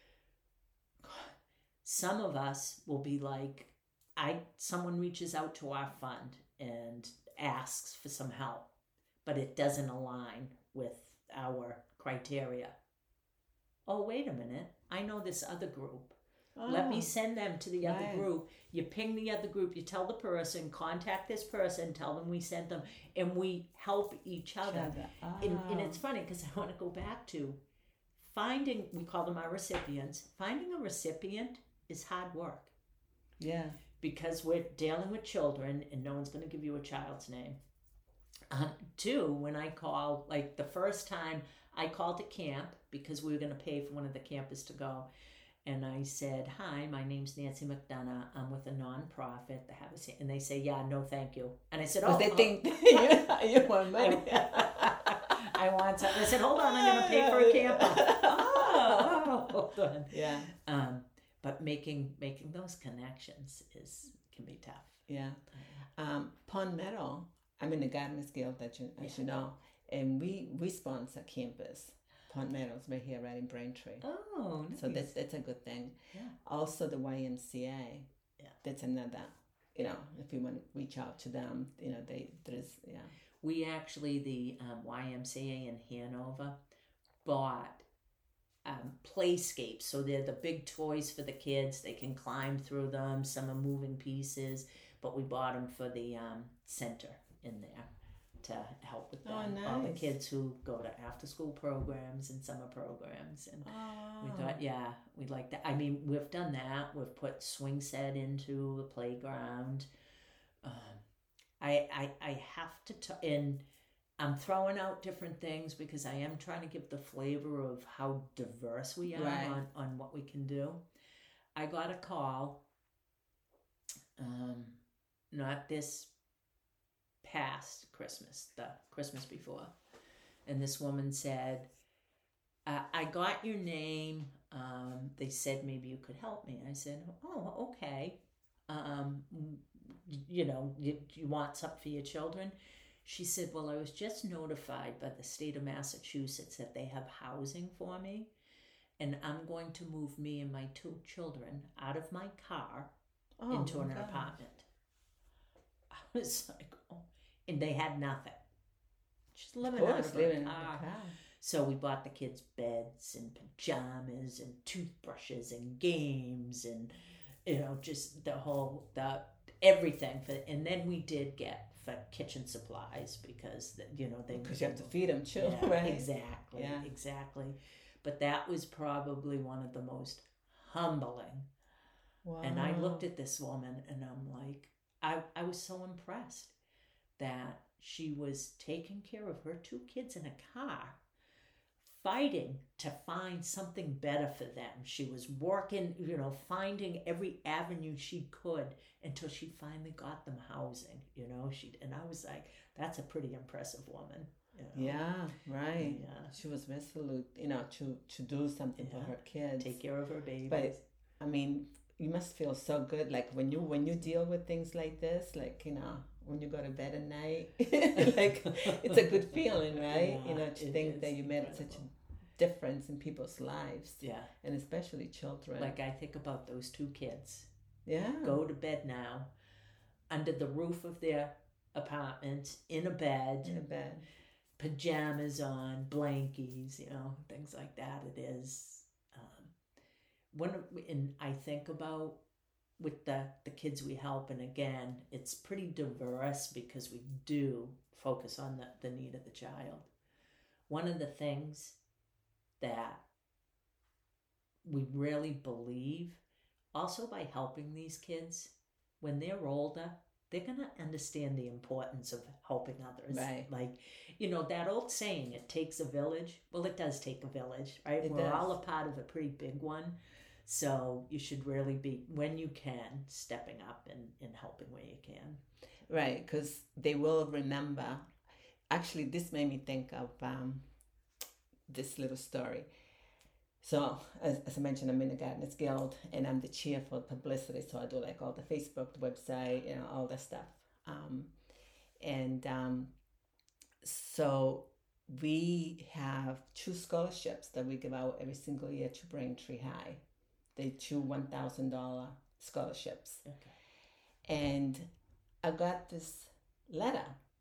Speaker 2: some of us will be like, I someone reaches out to our fund and asks for some help, but it doesn't align with our criteria. Oh, wait a minute. I know this other group. Let me
Speaker 1: Oh,
Speaker 2: send them to the other
Speaker 1: right.
Speaker 2: group. You ping the other group. You tell the person, contact this person, tell them we sent them, and we help each other. And, and it's funny because I want to go back to finding, we call them our recipients. Finding a recipient is hard work
Speaker 1: yeah.
Speaker 2: because we're dealing with children and no one's going to give you a child's name. Uh, two, when I call, like the first time I called to camp because we were going to pay for one of the campers to go. And I said, hi, my name's Nancy McDonough. I'm with a nonprofit that have a, sa-" and they say, yeah, no, thank you. And I said, oh,
Speaker 1: Because they
Speaker 2: oh,
Speaker 1: think you, you want money.
Speaker 2: I want something. I said, hold on, I'm going to pay for a camper. Oh, hold on.
Speaker 1: Yeah.
Speaker 2: Um, but making making those connections is can be tough.
Speaker 1: Yeah. Um, Pond Meadow, I'm in the Gardeners Guild, that you, as
Speaker 2: Yeah.
Speaker 1: you know, and we, we sponsor campus. Pond Meadows, right here, right in Braintree.
Speaker 2: Oh, nice.
Speaker 1: So that's that's a good thing.
Speaker 2: Yeah.
Speaker 1: Also, the Y M C A.
Speaker 2: Yeah.
Speaker 1: That's another you know, if you want to reach out to them, you know, they there's yeah.
Speaker 2: We actually, the um, Y M C A in Hanover, bought um, playscapes. So they're the big toys for the kids. They can climb through them. Some are moving pieces, but we bought them for the um, center in there to help with them.
Speaker 1: Oh, nice.
Speaker 2: All the kids who go to after school programs and summer programs. And
Speaker 1: oh.
Speaker 2: we thought, yeah, we'd like that. I mean, we've done that. We've put swing set into the playground. Um, I, I, I have to, t- and I'm throwing out different things because I am trying to give the flavor of how diverse we are
Speaker 1: right.
Speaker 2: on, on what we can do. I got a call, um, not this past Christmas, the Christmas before. And this woman said, uh, I got your name. Um, they said maybe you could help me. I said, oh, okay. Um, you know, you, you want something for your children? She said, well, I was just notified by the state of Massachusetts that they have housing for me, and I'm going to move me and my two children out of my car
Speaker 1: oh,
Speaker 2: into an
Speaker 1: gosh.
Speaker 2: apartment. I was like, oh, and they had nothing. She's living
Speaker 1: of
Speaker 2: out
Speaker 1: course,
Speaker 2: of her
Speaker 1: living
Speaker 2: car.
Speaker 1: in the car.
Speaker 2: So we bought the kids beds and pajamas and toothbrushes and games and, you know, just the whole, the everything. For, and then we did get for kitchen supplies because, the, you know, they...
Speaker 1: Because you have to feed them too,
Speaker 2: yeah,
Speaker 1: right?
Speaker 2: Exactly,
Speaker 1: yeah.
Speaker 2: exactly. But that was probably one of the most humbling.
Speaker 1: Wow.
Speaker 2: And I looked at this woman and I'm like, I, I was so impressed that she was taking care of her two kids in a car, fighting to find something better for them. She was working, you know, finding every avenue she could until she finally got them housing, you know. She and I was like, that's a pretty impressive woman. You know?
Speaker 1: Yeah, right.
Speaker 2: Yeah.
Speaker 1: She was resolute, you know, to, to do something
Speaker 2: Yeah.
Speaker 1: for her kids.
Speaker 2: Take care of her babies.
Speaker 1: But, I mean, you must feel so good, like when you when you deal with things like this, like, you know, when you go to bed at night, like, it's a good feeling, right?
Speaker 2: Yeah,
Speaker 1: you know, to think that you made
Speaker 2: incredible.
Speaker 1: such a difference in people's lives.
Speaker 2: Yeah.
Speaker 1: And especially children.
Speaker 2: Like, I think about those two kids.
Speaker 1: Yeah.
Speaker 2: Go to bed now, under the roof of their apartment, in a bed,
Speaker 1: In a bed.
Speaker 2: pajamas on, blankies, you know, things like that. It is. Um, one of, and I think about with the, the kids we help, and again, it's pretty diverse because we do focus on the, the need of the child. One of the things that we really believe, also by helping these kids, when they're older, they're going to understand the importance of helping others.
Speaker 1: Right.
Speaker 2: Like, you know, that old saying, it takes a village. Well, it does take a village, right?
Speaker 1: It
Speaker 2: We're
Speaker 1: does.
Speaker 2: all a part of a pretty big one. So you should really be, when you can, stepping up and, and helping where you can.
Speaker 1: Right, because they will remember. Actually, this made me think of um, this little story. So, as, as I mentioned, I'm in the Gardeners Guild, and I'm the chair for publicity. So I do like all the Facebook, the website, you know, all that stuff. Um, and um, so we have two scholarships that we give out every single year to Braintree High. They two one thousand dollars scholarships.
Speaker 2: Okay.
Speaker 1: And I got this letter,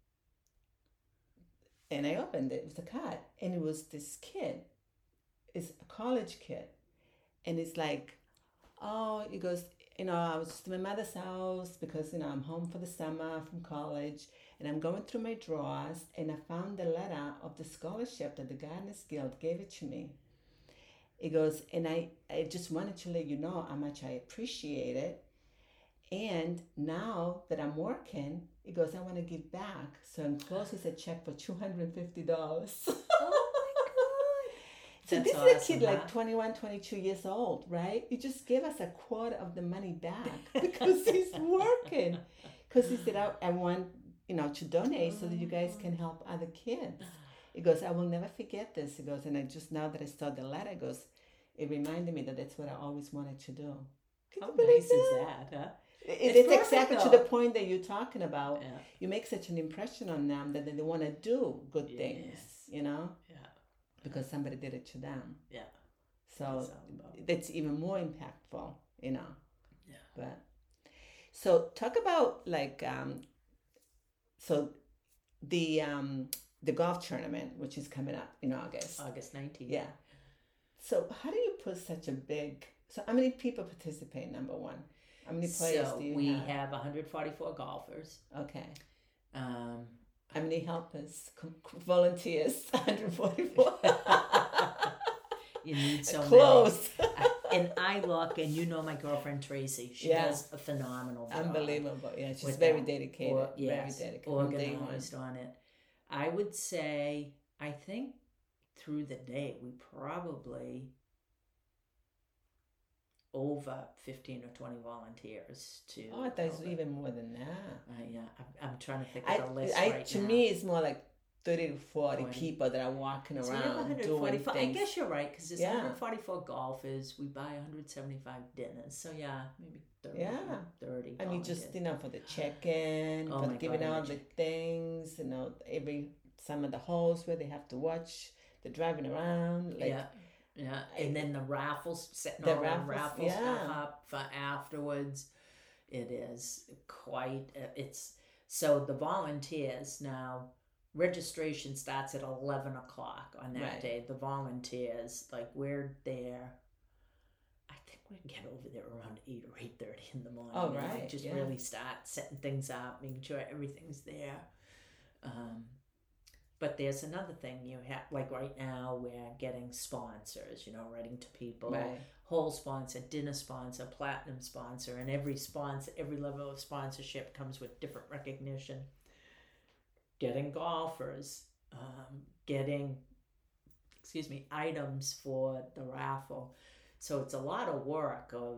Speaker 1: and I opened it. It was a card, and it was this kid. It's a college kid, and it's like, oh, he goes, you know, I was just in my mother's house because, you know, I'm home for the summer from college, and I'm going through my drawers, and I found the letter of the scholarship that the Gardeners Guild gave it to me. He goes, and I, I just wanted to let you know how much I appreciate it. And now that I'm working, he goes, I want to give back. So encloses a check for two hundred fifty dollars.
Speaker 2: Oh my God.
Speaker 1: So
Speaker 2: That's
Speaker 1: this
Speaker 2: awesome,
Speaker 1: is a kid
Speaker 2: huh?
Speaker 1: like twenty-one, twenty-two years old, right? He just gave us a quarter of the money back because he's working. Because he said, I, I want, you know, to donate so that you guys can help other kids. He goes, I will never forget this. He goes, and I just, now that I saw the letter, he goes, it reminded me that that's what I always wanted to do. Can
Speaker 2: How
Speaker 1: you believe
Speaker 2: nice is that, huh?
Speaker 1: It,
Speaker 2: It's
Speaker 1: it's
Speaker 2: perfect,
Speaker 1: exactly
Speaker 2: though.
Speaker 1: to the point that you're talking about.
Speaker 2: Yeah.
Speaker 1: You make such an impression on them that they, they want to do good things,
Speaker 2: Yes.
Speaker 1: you know,
Speaker 2: Yeah.
Speaker 1: because somebody did it to them.
Speaker 2: Yeah.
Speaker 1: So
Speaker 2: That's all about it.
Speaker 1: that's even more impactful, you know.
Speaker 2: Yeah.
Speaker 1: But So talk about like um, so the um the golf tournament, which is coming up in August.
Speaker 2: August nineteenth.
Speaker 1: Yeah. So how do you put such a big? So how many people participate? Number one, how many players
Speaker 2: so
Speaker 1: do you
Speaker 2: we
Speaker 1: have?
Speaker 2: have one hundred forty-four golfers.
Speaker 1: Okay.
Speaker 2: Um,
Speaker 1: How many helpers, com- volunteers? one hundred forty-four.
Speaker 2: you need so
Speaker 1: Close.
Speaker 2: many. I, and I look, and you know my girlfriend Tracy. She
Speaker 1: Yeah.
Speaker 2: does a phenomenal job.
Speaker 1: Unbelievable. Yeah, she's
Speaker 2: with
Speaker 1: very
Speaker 2: that.
Speaker 1: dedicated.
Speaker 2: Or, yes,
Speaker 1: very dedicated. From day one.
Speaker 2: organized on it. I would say, I think through the day, we probably over fifteen or twenty volunteers to.
Speaker 1: Oh, I thought it was
Speaker 2: help it.
Speaker 1: even more than that.
Speaker 2: Uh, yeah, I'm, I'm trying to think
Speaker 1: I,
Speaker 2: of the list
Speaker 1: I,
Speaker 2: right
Speaker 1: to
Speaker 2: now.
Speaker 1: me, it's more like thirty to forty
Speaker 2: forty.
Speaker 1: people that are walking
Speaker 2: So we have
Speaker 1: around doing
Speaker 2: one hundred forty-four. I
Speaker 1: things.
Speaker 2: guess you're right, because there's
Speaker 1: Yeah.
Speaker 2: one hundred forty-four golfers. We buy one hundred seventy-five dinners. So yeah, maybe thirty.
Speaker 1: Yeah.
Speaker 2: thirty.
Speaker 1: I mean, just,
Speaker 2: volunteers.
Speaker 1: you know, for the check-in,
Speaker 2: Oh
Speaker 1: for
Speaker 2: my
Speaker 1: giving
Speaker 2: God,
Speaker 1: out
Speaker 2: the
Speaker 1: the things, you know, every, some of the holes where they have to watch, the driving around. Like,
Speaker 2: yeah. Yeah, and then the raffles, setting
Speaker 1: The
Speaker 2: all
Speaker 1: raffles,
Speaker 2: the raffle
Speaker 1: yeah.
Speaker 2: stuff up for afterwards. It is quite, it's, so the volunteers now, registration starts at eleven o'clock on that
Speaker 1: Right.
Speaker 2: day. The volunteers, like we're there, I think we get over there around eight or eight thirty in the morning.
Speaker 1: Oh,
Speaker 2: you know,
Speaker 1: right,
Speaker 2: just
Speaker 1: yeah.
Speaker 2: really start setting things up, making sure everything's there. Um, But there's another thing you have, like right now, we're getting sponsors, you know, writing to people,
Speaker 1: Right.
Speaker 2: whole sponsor, dinner sponsor, platinum sponsor, and every sponsor, every level of sponsorship comes with different recognition. Getting golfers, um, getting, excuse me, items for the raffle. So it's a lot of work of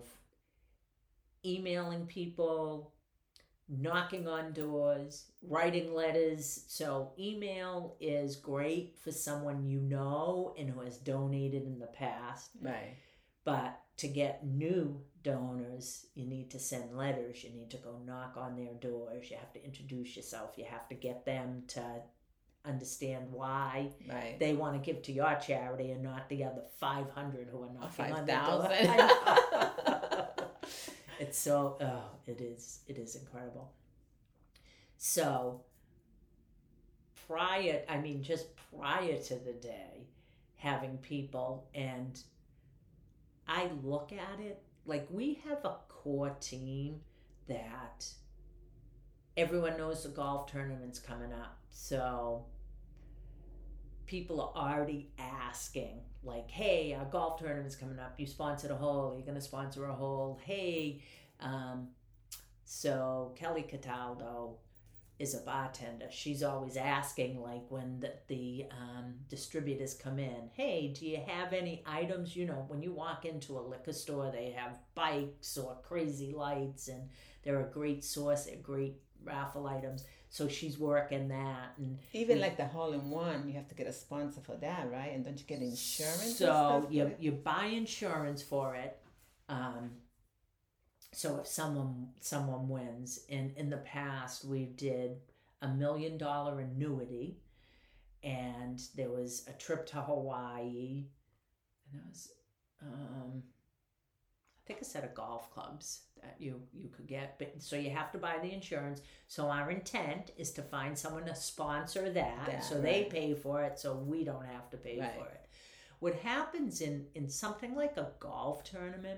Speaker 2: emailing people, knocking on doors, writing letters. So email is great for someone you know and who has donated in the past.
Speaker 1: Right.
Speaker 2: But to get new donors, you need to send letters. You need to go knock on their doors. You have to introduce yourself. You have to get them to understand why
Speaker 1: Right.
Speaker 2: they want to give to your charity and not the other five hundred who are knocking on the
Speaker 1: five
Speaker 2: door.
Speaker 1: thousand.
Speaker 2: I know. It's so, oh, it is, it is incredible. So prior, I mean, just prior to the day, having people, and I look at it like we have a core team that everyone knows the golf tournament's coming up. So people are already asking, like, hey, our golf tournament's coming up. You sponsored a hole. Are you going to sponsor a hole? Hey, um, so Kelly Cataldo is a bartender. She's always asking, like, when the, the um, distributors come in, hey, do you have any items? You know, when you walk into a liquor store, they have bikes or crazy lights, and they're a great source. They're great raffle items. So she's working that. And
Speaker 1: Even
Speaker 2: we-
Speaker 1: like the hole in one, you have to get a sponsor for that, right? And don't you get insurance? and
Speaker 2: So
Speaker 1: stuff
Speaker 2: you
Speaker 1: for it?
Speaker 2: you buy insurance for it. Um, so if someone someone wins, in in the past we did a million dollar annuity, and there was a trip to Hawaii, and there was um, I think a set of golf clubs that you you could get. But so you have to buy the insurance. So our intent is to find someone to sponsor that,
Speaker 1: That,
Speaker 2: so they
Speaker 1: right.
Speaker 2: pay for it, so we don't have to pay
Speaker 1: Right.
Speaker 2: for it. What happens in, in something like a golf tournament,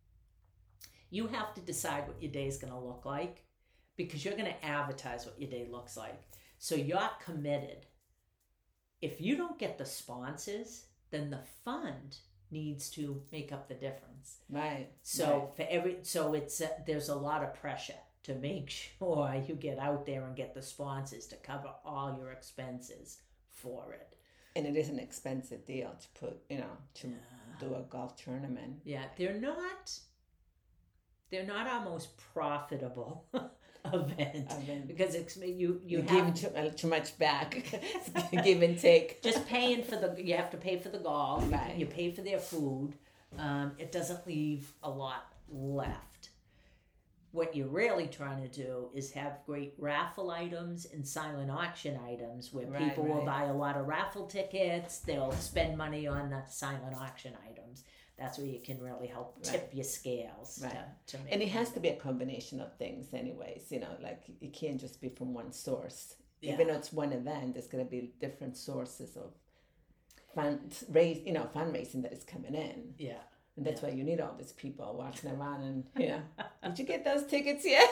Speaker 2: you have to decide what your day is going to look like, because you're going to advertise what your day looks like. So you're committed. If you don't get the sponsors, then the fund needs to make up the difference.
Speaker 1: Right.
Speaker 2: So
Speaker 1: right.
Speaker 2: for every, so it's uh, there's a lot of pressure to make sure you get out there and get the sponsors to cover all your expenses for it.
Speaker 1: And it is an expensive deal to put, you know, to
Speaker 2: Yeah.
Speaker 1: do a golf tournament.
Speaker 2: Yeah, they're not. They're not our most profitable event,
Speaker 1: I mean,
Speaker 2: because it's you. You
Speaker 1: you
Speaker 2: have
Speaker 1: give too, uh, too much back. Give and take.
Speaker 2: just paying for the. You have to pay for the golf. you-
Speaker 1: Right.
Speaker 2: You pay for their food. Um, it doesn't leave a lot left. What you're really trying to do is have great raffle items and silent auction items where
Speaker 1: Right,
Speaker 2: people will
Speaker 1: right.
Speaker 2: buy a lot of raffle tickets. They'll spend money on the silent auction items. that's where you can really help
Speaker 1: Right.
Speaker 2: tip your scales.
Speaker 1: Right.
Speaker 2: To, to make
Speaker 1: And it has
Speaker 2: money.
Speaker 1: to be a combination of things anyways, you know, like it can't just be from one source.
Speaker 2: Yeah.
Speaker 1: Even though it's one event, there's going to be different sources of fund raise, you know, fundraising that is coming in.
Speaker 2: Yeah.
Speaker 1: And that's
Speaker 2: Yeah.
Speaker 1: why you need all these people walking around and, you know, did you get those tickets yet?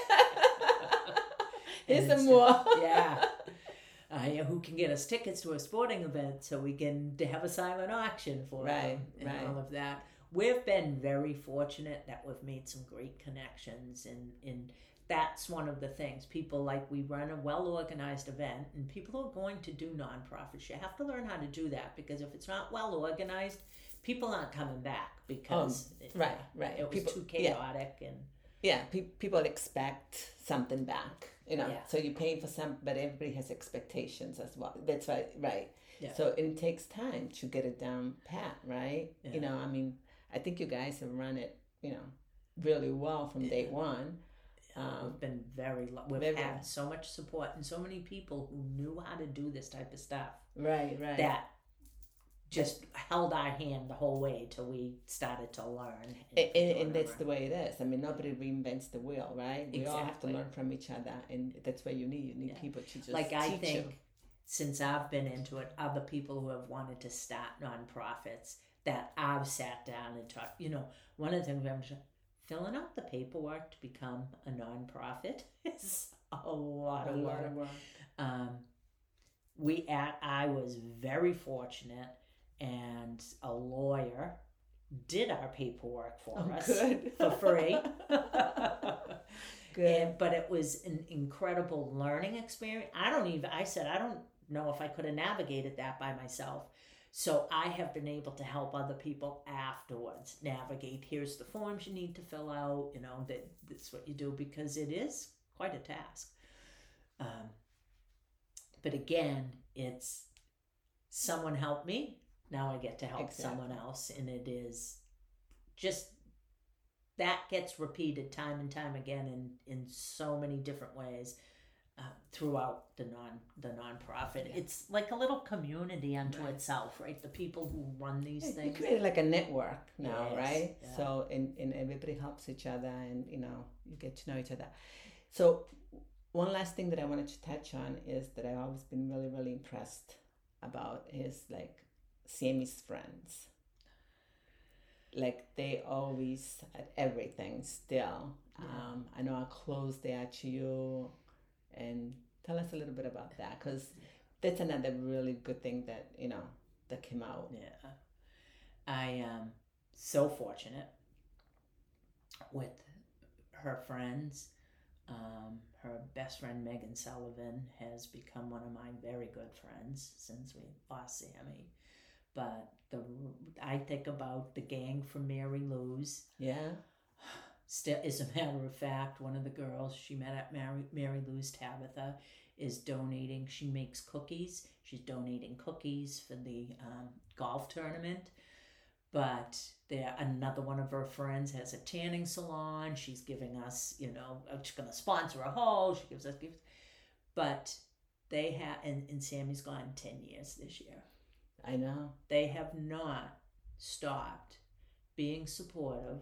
Speaker 1: Here's
Speaker 2: And
Speaker 1: some
Speaker 2: it's-
Speaker 1: more.
Speaker 2: Yeah. Uh, yeah, who can get us tickets to a sporting event so we can have a silent auction for
Speaker 1: Right,
Speaker 2: them and
Speaker 1: right.
Speaker 2: all of that. We've been very fortunate that we've made some great connections, and, and that's one of the things. People like we run a well-organized event, and people are going to do nonprofits. You have to learn how to do that, because if it's not well-organized, people aren't coming back because it,
Speaker 1: Right, right.
Speaker 2: it was
Speaker 1: People-
Speaker 2: too
Speaker 1: yeah.
Speaker 2: chaotic. And
Speaker 1: Yeah, pe- people expect something back, you know.
Speaker 2: Yeah.
Speaker 1: So you're paying for some, but everybody has expectations as well. That's right, right.
Speaker 2: Yeah.
Speaker 1: So it takes time to get it down pat, right?
Speaker 2: Yeah.
Speaker 1: You know, I mean, I think you guys have run it, you know, really well from day one. Um,
Speaker 2: We've been very, lu- we've
Speaker 1: very-
Speaker 2: had so much support and so many people who knew how to do this type of stuff
Speaker 1: right, right.
Speaker 2: that just held our hand the whole way till we started to learn.
Speaker 1: And, and,
Speaker 2: figure
Speaker 1: and
Speaker 2: it
Speaker 1: that's
Speaker 2: out.
Speaker 1: the way it is. I mean, nobody reinvents the wheel, right? We all have to
Speaker 2: Exactly.
Speaker 1: learn from each other, and that's what you need. You need
Speaker 2: Yeah.
Speaker 1: people to just
Speaker 2: Like I
Speaker 1: teach
Speaker 2: think
Speaker 1: you.
Speaker 2: since I've been into it, other people who have wanted to start nonprofits that I've sat down and talked, you know, one of the things I'm just filling out the paperwork to become a nonprofit is a lot
Speaker 1: A
Speaker 2: of
Speaker 1: lot
Speaker 2: work.
Speaker 1: of work.
Speaker 2: Um, we at I was very fortunate, and a lawyer did our paperwork for
Speaker 1: Oh,
Speaker 2: us
Speaker 1: good.
Speaker 2: for free.
Speaker 1: Good.
Speaker 2: And, but it was an incredible learning experience. I don't even, I said, I don't know if I could have navigated that by myself. So I have been able to help other people afterwards navigate. Here's the forms you need to fill out, you know, that that's what you do, because it is quite a task. Um, but again, it's someone helped me. Now I get to help
Speaker 1: Exactly.
Speaker 2: someone else. And it is just, that gets repeated time and time again in, in so many different ways uh, throughout the non the nonprofit.
Speaker 1: Yeah.
Speaker 2: It's like a little community unto
Speaker 1: Right.
Speaker 2: itself, right? The people who run these
Speaker 1: You
Speaker 2: things.
Speaker 1: create like a network now,
Speaker 2: Yes,
Speaker 1: right?
Speaker 2: yeah.
Speaker 1: So and, and everybody helps each other, and you know you get to know each other. So one last thing that I wanted to touch on is that I've always been really really impressed about is like Sammy's friends. Like they always at everything still.
Speaker 2: Yeah.
Speaker 1: Um, I know how close they are to you, and tell us a little bit about that, because that's another really good thing that you know that came out.
Speaker 2: Yeah. I am so fortunate with her friends. Um, her best friend Megan Sullivan has become one of my very good friends since we lost Sammy. But the I think about the gang from Mary Lou's.
Speaker 1: Yeah.
Speaker 2: Still, as a matter of fact, one of the girls she met at Mary, Mary Lou's, Tabitha, is donating. She makes cookies. She's donating cookies for the um, golf tournament. But there, another one of her friends has a tanning salon. She's giving us, you know, she's going to sponsor a hole. She gives us gifts. But they have, and, and Sammy's gone ten years this year.
Speaker 1: I know.
Speaker 2: They have not stopped being supportive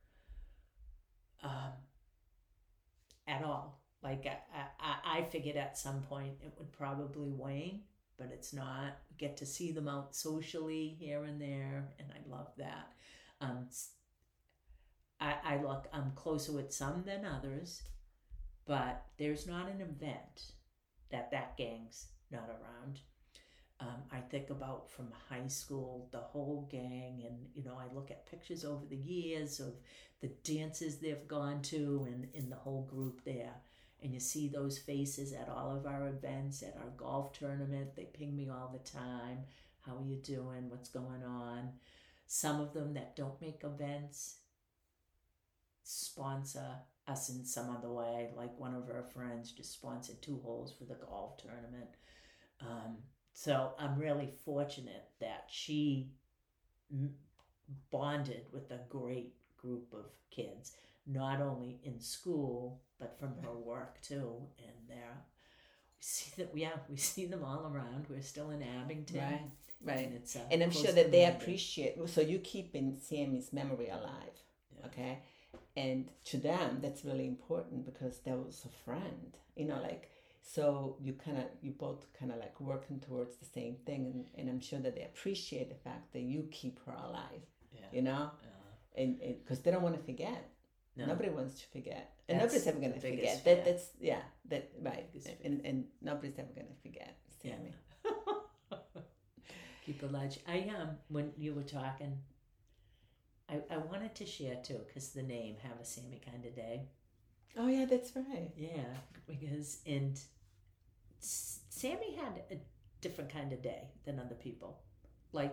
Speaker 2: um, at all. Like I, I, I figured at some point it would probably wane, but it's not. Get to see them out socially here and there, and I love that. Um, I, I look, I'm closer with some than others, but there's not an event that that gang's not around. Um, I think about from high school, the whole gang, and you know, I look at pictures over the years of the dances they've gone to, and in the whole group there, and you see those faces at all of our events, at our golf tournament. They ping me all the time. How are you doing? What's going on? Some of them that don't make events sponsor us in some other way. Like one of our friends just sponsored two holes for the golf tournament. Um, So I'm really fortunate that she m- bonded with a great group of kids, not only in school, but from her work too. And there, we see that, yeah, we see them all around. We're still in Abington.
Speaker 1: Right. right.
Speaker 2: And, it's, uh,
Speaker 1: and I'm
Speaker 2: close
Speaker 1: sure that they
Speaker 2: community.
Speaker 1: appreciate. So you keeping Sammy's memory alive,
Speaker 2: Yeah.
Speaker 1: okay? And to them, that's really important because that was a friend. You know, like so you kind of you both kind of like working towards the same thing, and, and I'm sure that they appreciate the fact that you keep her alive.
Speaker 2: Yeah.
Speaker 1: You know,
Speaker 2: Yeah.
Speaker 1: and because they don't want to forget.
Speaker 2: No.
Speaker 1: Nobody wants to forget, and
Speaker 2: That's
Speaker 1: nobody's ever going
Speaker 2: the
Speaker 1: to
Speaker 2: biggest
Speaker 1: forget.
Speaker 2: fear.
Speaker 1: That that's yeah, that right,
Speaker 2: Biggest fear.
Speaker 1: and and nobody's ever going to forget Sammy.
Speaker 2: Yeah. Keep it large. I um when you were talking, I, I wanted to share too because the name Have a Sammy Kind of Day.
Speaker 1: Oh yeah, that's right.
Speaker 2: Yeah, because and S- Sammy had a different kind of day than other people. Like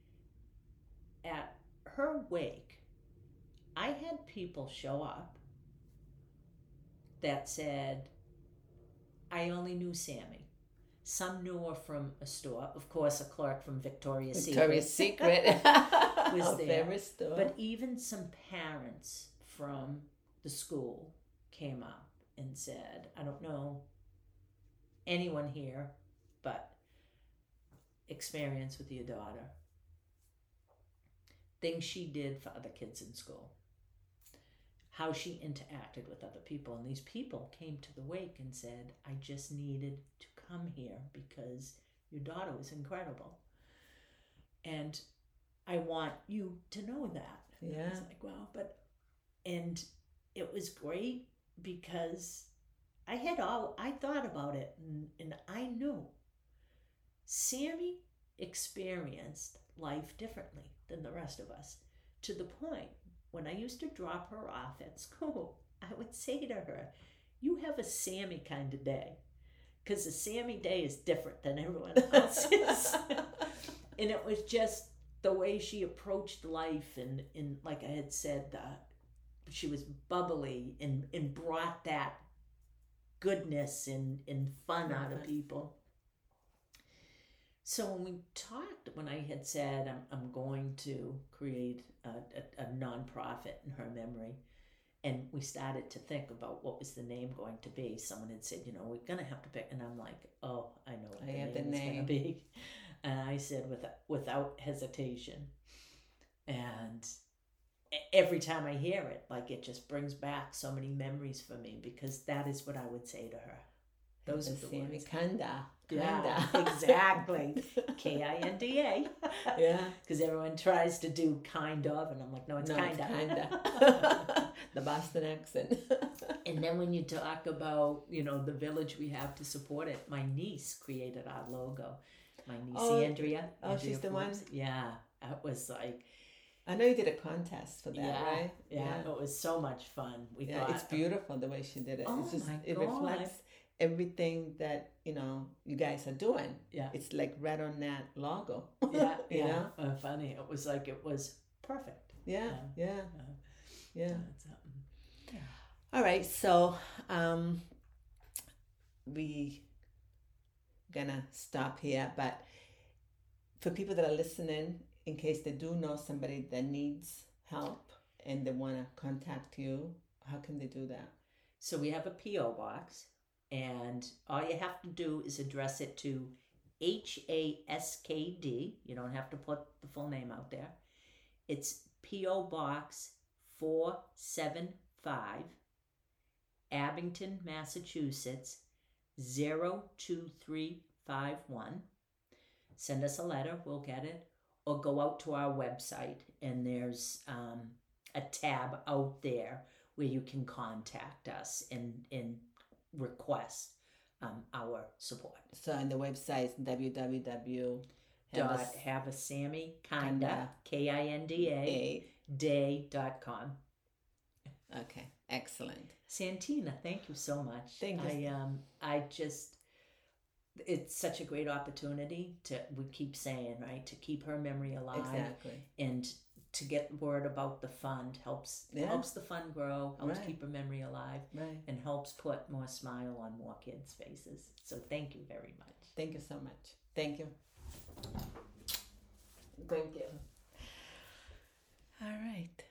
Speaker 2: at her wake, I had people show up that said, I only knew Sammy. Some knew her from a store. Of course, a clerk from Victoria's
Speaker 1: Victoria's
Speaker 2: Secret
Speaker 1: Secret
Speaker 2: was
Speaker 1: Our
Speaker 2: there.
Speaker 1: favorite store.
Speaker 2: But even some parents from the school came up and said, I don't know anyone here, but experience with your daughter. Things she did for other kids in school. How she interacted with other people. And these people came to the wake and said, I just needed to come here because your daughter was incredible. And I want you to know that.
Speaker 1: Yeah.
Speaker 2: I was like, wow. But, and it was great because I had all, I thought about it and, and I knew Sammy experienced life differently than the rest of us, to the point when I used to drop her off at school, I would say to her, you have a Sammy kind of day, because the Sammy day is different than everyone else's. And it was just the way she approached life, and, and like I had said, uh, she was bubbly and, and brought that goodness and, and fun out of people. So when we talked, when I had said I'm, I'm going to create a, a, a nonprofit in her memory, and we started to think about what was the name going to be, someone had said, you know, we're going to have to pick, and I'm like, oh, I know what
Speaker 1: I
Speaker 2: the
Speaker 1: have
Speaker 2: name
Speaker 1: the
Speaker 2: is going
Speaker 1: name.
Speaker 2: to be. And I said, without, without hesitation. And every time I hear it, like it just brings back so many memories for me, because that is what I would say to her. Those are the
Speaker 1: Sammy
Speaker 2: words.
Speaker 1: Kanda.
Speaker 2: Yeah, exactly. K I N D A.
Speaker 1: Yeah.
Speaker 2: Because everyone tries to do kind of, and I'm like, no, it's
Speaker 1: No,
Speaker 2: kind
Speaker 1: it's
Speaker 2: of.
Speaker 1: kinda. The Boston accent.
Speaker 2: And then when you talk about, you know, the village we have to support it, my niece created our logo. My niece,
Speaker 1: Oh,
Speaker 2: Andrea.
Speaker 1: oh,
Speaker 2: Andrea
Speaker 1: she's the
Speaker 2: Forbes.
Speaker 1: one?
Speaker 2: Yeah, that was like,
Speaker 1: I know you did a contest for that,
Speaker 2: yeah,
Speaker 1: right?
Speaker 2: yeah, it was so much fun. We
Speaker 1: Yeah,
Speaker 2: thought,
Speaker 1: it's beautiful the way she did it.
Speaker 2: Oh
Speaker 1: It's just
Speaker 2: my
Speaker 1: it
Speaker 2: God.
Speaker 1: reflects everything that, you know, you guys are doing.
Speaker 2: Yeah.
Speaker 1: It's like right on that logo.
Speaker 2: yeah,
Speaker 1: you
Speaker 2: yeah,
Speaker 1: know?
Speaker 2: uh, funny. It was like, it was perfect.
Speaker 1: Yeah,
Speaker 2: Yeah.
Speaker 1: yeah,
Speaker 2: Uh,
Speaker 1: yeah.
Speaker 2: That's something. Yeah.
Speaker 1: All right, so um we gonna stop here, but for people that are listening, in case they do know somebody that needs help and they want to contact you, how can they do that?
Speaker 2: So we have a P O box, and all you have to do is address it to H A S K D. You don't have to put the full name out there. It's P O Box four seven five, Abington, Massachusetts, zero two three five one. Send us a letter, we'll get it. Or go out to our website, and there's um, a tab out there where you can contact us and, and request um, our support.
Speaker 1: So on the website is w w w
Speaker 2: Dot have a Sammy Kinda, K I N D A, day dot com.
Speaker 1: Okay, excellent.
Speaker 2: Santina, thank you so much.
Speaker 1: Thank you.
Speaker 2: I um I just, it's such a great opportunity to, we keep saying, right, to keep her memory alive.
Speaker 1: Exactly.
Speaker 2: And to get word about the fund helps
Speaker 1: Yeah.
Speaker 2: helps the fund grow, helps
Speaker 1: Right.
Speaker 2: keep her memory alive,
Speaker 1: Right.
Speaker 2: and helps put more smile on more kids' faces. So thank you very much.
Speaker 1: Thank you so much. Thank you. Thank you. All right.